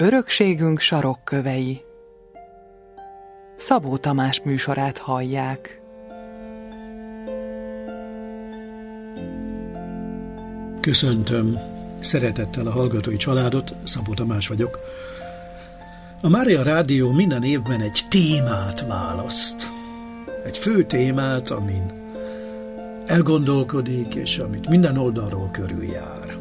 Örökségünk sarokkövei. Szabó Tamás műsorát hallják. Köszöntöm szeretettel a hallgatói családot, Szabó Tamás vagyok. A Mária Rádió minden évben egy témát választ. Egy fő témát, amin elgondolkodik, és amit minden oldalról körüljár.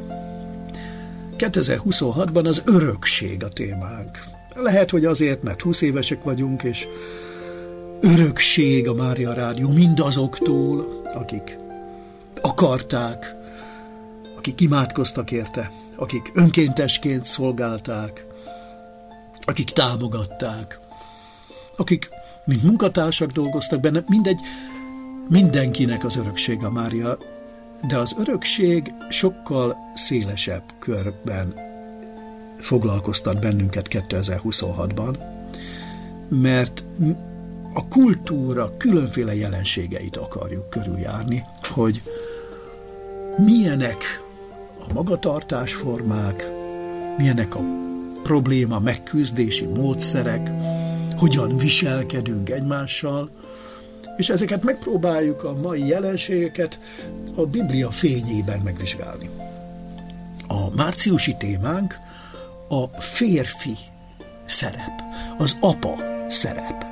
2026-ban az örökség a témánk. Lehet, hogy azért, mert 20 évesek vagyunk, és örökség a Mária Rádió mindazoktól, akik akarták, akik imádkoztak érte, akik önkéntesként szolgálták, akik támogatták, akik mint munkatársak dolgoztak benne, mindegy, mindenkinek az örökség a Mária, de az örökség sokkal szélesebb körben foglalkoztat bennünket 2026-ban, mert a kultúra különféle jelenségeit akarjuk körüljárni, hogy milyenek a magatartásformák, milyenek a probléma megküzdési módszerek, hogyan viselkedünk egymással, és ezeket megpróbáljuk a mai jelenségeket a Biblia fényében megvizsgálni. A márciusi témánk a férfi szerep, az apa szerep.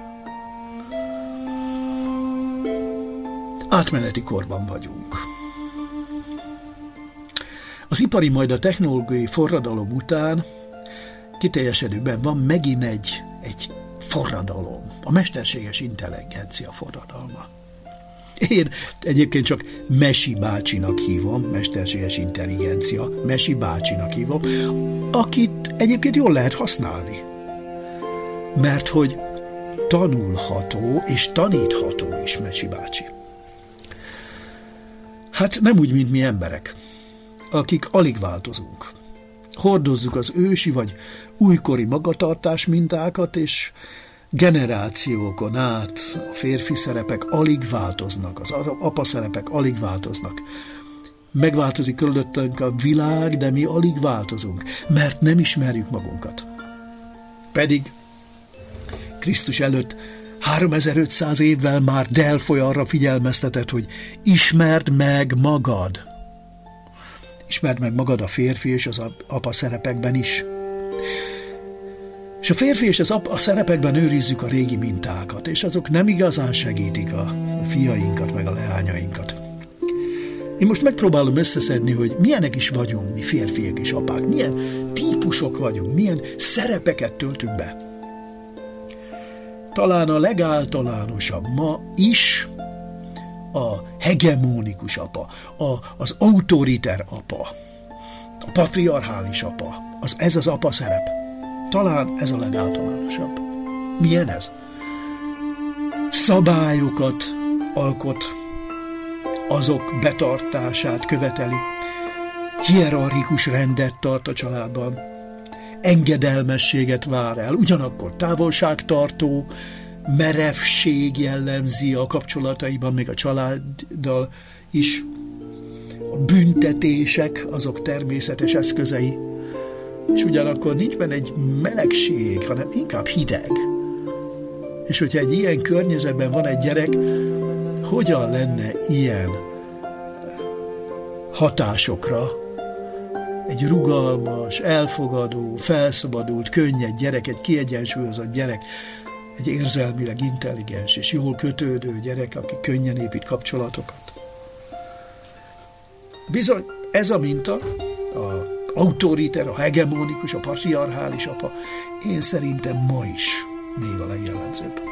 Átmeneti korban vagyunk. Az ipari, majd a technológiai forradalom után kiteljesedőben van megint egy forradalom, a mesterséges intelligencia forradalma. Én egyébként csak Mesi bácsinak hívom, mesterséges intelligencia, Mesi bácsinak hívom, akit egyébként jól lehet használni. Mert hogy tanulható és tanítható is Mesi bácsi. Hát nem úgy, mint mi emberek, akik alig változunk. Hordozzuk az ősi vagy újkori magatartás mintákat, és generációkon át a férfi szerepek alig változnak, az apa szerepek alig változnak. Megváltozik körülöttünk a világ, de mi alig változunk, mert nem ismerjük magunkat. Pedig Krisztus előtt 3500 évvel már Delfoly arra figyelmeztetett, hogy ismerd meg magad. Ismerd meg magad a férfi és az apa szerepekben is. És a férfi és az apa szerepekben őrizzük a régi mintákat, és azok nem igazán segítik a fiainkat, meg a leányainkat. Én most megpróbálom összeszedni, hogy milyenek is vagyunk mi férfiak és apák, milyen típusok vagyunk, milyen szerepeket töltünk be. Talán a legáltalánosabb ma is a hegemonikus apa, az autoriter apa, a patriarchális apa, ez az apa szerep. Talán ez a legáltalánosabb. Milyen ez? Szabályokat alkot, azok betartását követeli, hierarchikus rendet tart a családban, engedelmességet vár el, ugyanakkor távolságtartó, merevség jellemzi a kapcsolataiban, még a családdal is. A büntetések azok természetes eszközei, és ugyanakkor nincs benne egy melegség, hanem inkább hideg. És hogyha egy ilyen környezetben van egy gyerek, hogyan lenne ilyen hatásokra egy rugalmas, elfogadó, felszabadult, könnyed gyerek, egy kiegyensúlyozott gyerek, egy érzelmileg intelligens és jól kötődő gyerek, aki könnyen épít kapcsolatokat. Bizony, ez a minta, a autoriter, a hegemonikus, a patriarchális apa, én szerintem ma is még a legjellemzőbb.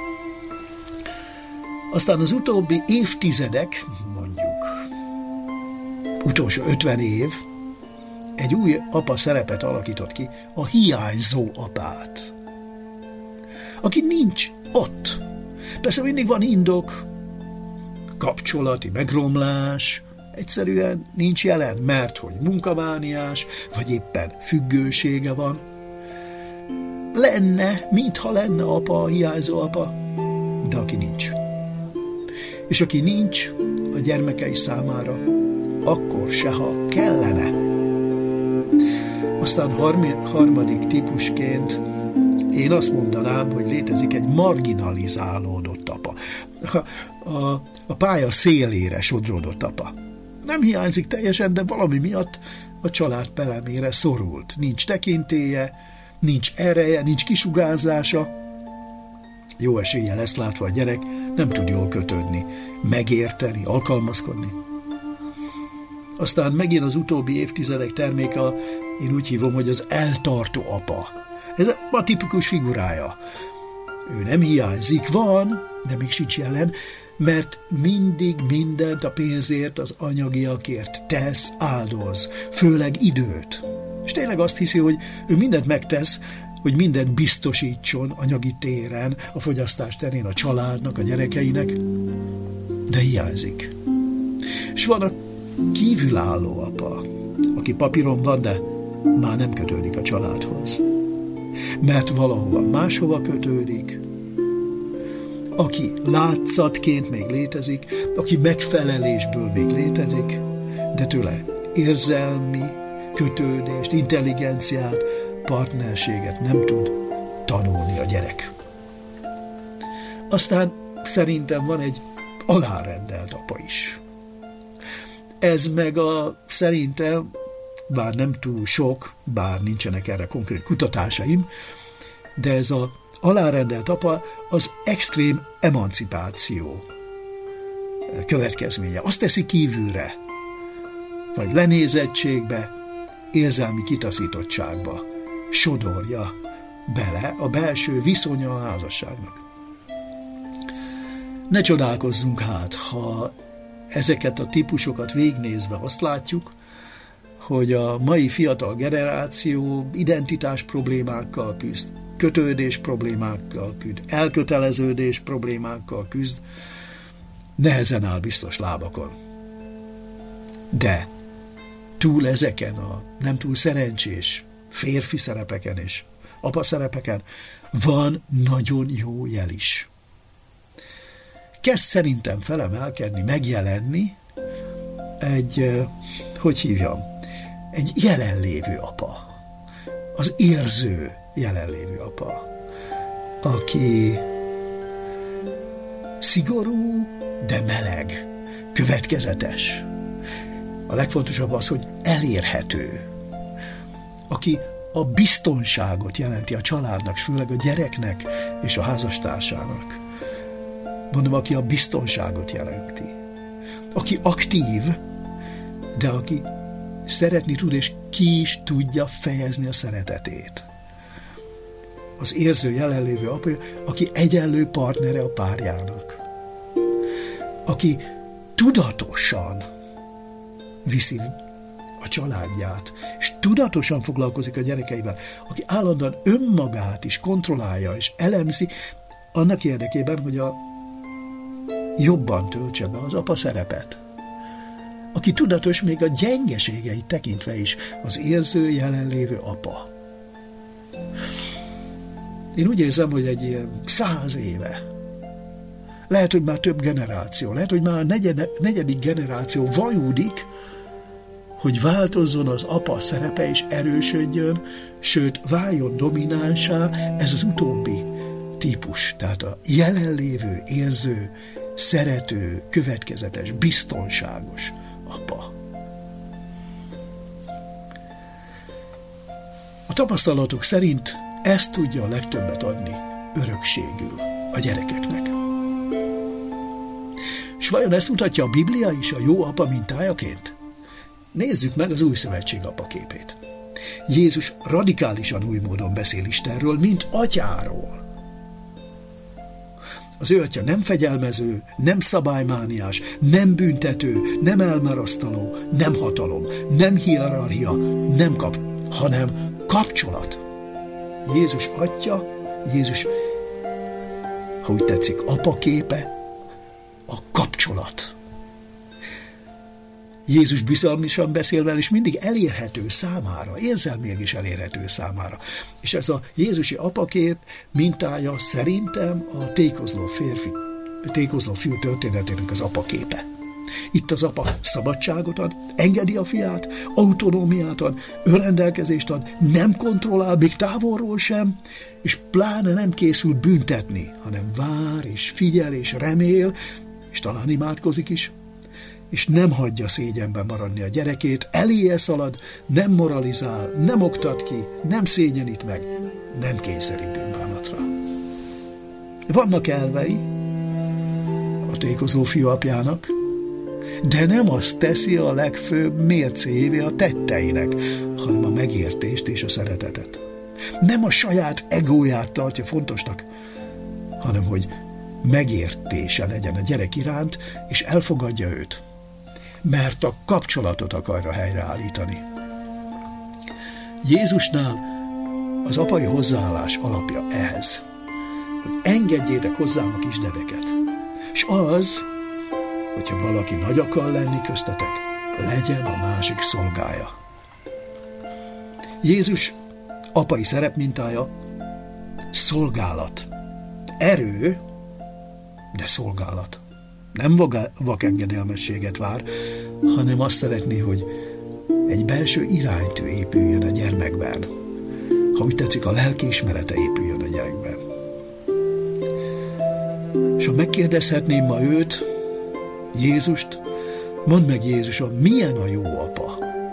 Aztán az utóbbi évtizedek, mondjuk utolsó 50 év, egy új apa szerepet alakított ki, a hiányzó apát, aki nincs ott. Persze mindig van indok, kapcsolati megromlás, egyszerűen nincs jelen, mert hogy munkamániás, vagy éppen függősége van. Lenne, mintha lenne apa, a hiányzó apa, de aki nincs. És aki nincs a gyermekei számára, akkor se, ha kellene. A Aztán harmadik típusként én azt mondanám, hogy létezik egy marginalizálódott apa. A pálya szélére sodródott apa. Nem hiányzik teljesen, de valami miatt a család pelemére szorult. Nincs tekintélye, nincs ereje, nincs kisugárzása. Jó eséllyel ezt látva a gyerek nem tud jól kötődni, megérteni, alkalmazkodni. Aztán megint az utóbbi évtizedek terméke, én úgy hívom, hogy az eltartó apa. Ez a tipikus figurája. Ő nem hiányzik, van, de még sincs jelen, mert mindig mindent a pénzért, az anyagiakért tesz, áldoz, főleg időt. És tényleg azt hiszi, hogy ő mindent megtesz, hogy mindent biztosítson anyagi téren, a fogyasztás terén a családnak, a gyerekeinek, de hiányzik. És van a kívülálló apa, aki papíron van, de már nem kötődik a családhoz. Mert valahova máshova kötődik, aki látszatként még létezik, aki megfelelésből még létezik, de tőle érzelmi kötődést, intelligenciát, partnerséget nem tud tanulni a gyerek. Aztán szerintem van egy alárendelt apa is. Ez meg szerintem, bár nem túl sok, bár nincsenek erre konkrét kutatásaim, de ez az alárendelt apa az extrém emancipáció következménye. Azt teszi kívülre, vagy lenézettségbe, érzelmi kitaszítottságba sodorja bele a belső viszonya a házasságnak. Ne csodálkozzunk hát, ha ezeket a típusokat végignézve azt látjuk, hogy a mai fiatal generáció identitás problémákkal küzd, kötődés problémákkal küzd, elköteleződés problémákkal küzd, nehezen áll biztos lábakon. De túl ezeken a nem túl szerencsés férfi szerepeken és apa szerepeken van nagyon jó jel is. Kezd szerintem felemelkedni, megjelenni egy jelenlévő apa. Az érző jelenlévő apa, aki szigorú, de meleg, következetes. A legfontosabb az, hogy elérhető. Aki a biztonságot jelenti a családnak, főleg a gyereknek és a házastársának. Mondom, aki a biztonságot jelenti. Aki aktív, de aki szeretni tud, és ki is tudja fejezni a szeretetét. Az érző jelenlévő apa, aki egyenlő partnere a párjának. Aki tudatosan viszi a családját, és tudatosan foglalkozik a gyerekeivel, aki állandóan önmagát is kontrollálja, és elemzi annak érdekében, hogy jobban töltse be az apa szerepet. Aki tudatos még a gyengeségeit tekintve is, az érző jelenlévő apa. Én úgy érzem, hogy egy ilyen 100 éve, lehet, hogy már több generáció, lehet, hogy már a negyedik generáció vajúdik, hogy változzon az apa szerepe és erősödjön, sőt, váljon dominánsá ez az utóbbi típus, tehát a jelenlévő, érző, szerető, következetes, biztonságos apa. A tapasztalatok szerint ezt tudja a legtöbbet adni örökségül a gyerekeknek. És vajon ezt mutatja a Biblia is a jó apa mintájaként? Nézzük meg az Új Szövetség apaképét. Jézus radikálisan új módon beszél Istenről, mint atyáról. Az ő atya nem fegyelmező, nem szabálymániás, nem büntető, nem elmarasztaló, nem hatalom, nem hierarchia, hanem kapcsolat. Jézus atya, Jézus, ha úgy tetszik, apaképe, a kapcsolat. Jézus bizalmasan beszél vele, és mindig elérhető számára, érzelmileg is elérhető számára. És ez a jézusi apakép mintája szerintem a tékozló fiú történetének az apaképe. Itt az apa szabadságot ad, engedi a fiát, autonómiát ad, önrendelkezést ad, nem kontrollál, még távolról sem, és pláne nem készül büntetni, hanem vár és figyel és remél, és talán imádkozik is, és nem hagyja szégyenben maradni a gyerekét, eléje szalad, nem moralizál, nem oktat ki, nem szégyenít meg, nem kényszerít bűnbánatra. Vannak elvei a tékozó fiúapjának, de nem azt teszi a legfőbb mércévé a tetteinek, hanem a megértést és a szeretetet. Nem a saját egóját tartja fontosnak, hanem hogy megértése legyen a gyerek iránt, és elfogadja őt, mert a kapcsolatot akarja helyreállítani. Jézusnál az apai hozzáállás alapja ehhez, hogy engedjétek hozzám a kisdedeket, és az, hogyha valaki nagy akar lenni köztetek, legyen a másik szolgája. Jézus apai szerepmintája szolgálat. Erő, de szolgálat. Nem vakengedelmességet vár, hanem azt szeretné, hogy egy belső iránytű épüljön a gyermekben. Ha úgy tetszik, a lelkiismerete épüljön a gyerekben. És ha megkérdezhetném ma őt, Jézust, mondd meg Jézusom, milyen a jó apa?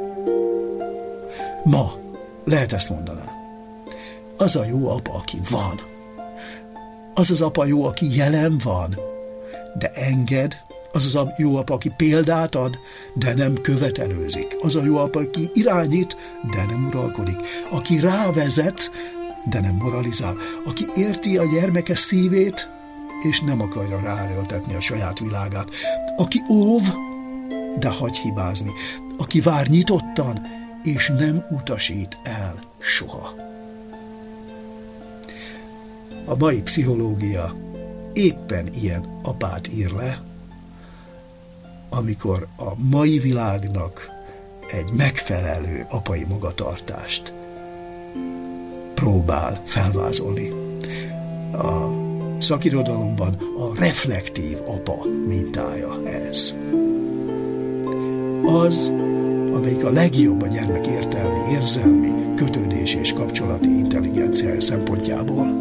Ma lehet ezt mondaná. Az a jó apa, aki van. Az az apa jó, aki jelen van, de enged. Az az a jó apa, aki példát ad, de nem követelőzik. Az a jó apa, aki irányít, de nem uralkodik. Aki rávezet, de nem moralizál. Aki érti a gyermeke szívét, és nem akarja ráerőltetni a saját világát. Aki óv, de hagy hibázni. Aki vár nyitottan, és nem utasít el soha. A mai pszichológia éppen ilyen apát ír le, amikor a mai világnak egy megfelelő apai magatartást próbál felvázolni. A szakirodalomban a reflektív apa mintája ez. Az, amelyik a legjobb a gyermek értelmi, érzelmi, kötődés és kapcsolati intelligenciája szempontjából.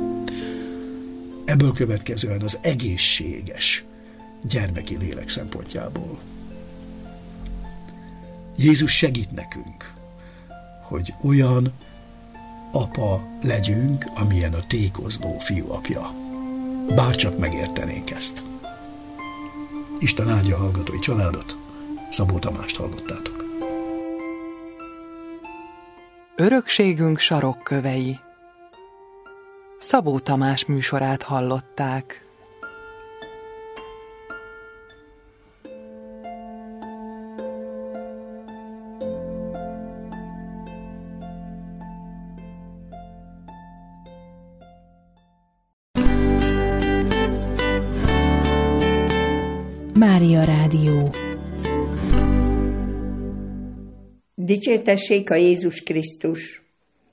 Ebből következően az egészséges gyermeki lélek szempontjából. Jézus segít nekünk, hogy olyan apa legyünk, amilyen a tékozló fiú apja. Bárcsak megértenénk ezt. Isten áldja a hallgatói családot, Szabó Tamást hallottátok. Örökségünk sarokkövei. Szabó Tamás műsorát hallották. Mária Rádió. Dicsértessék a Jézus Krisztus!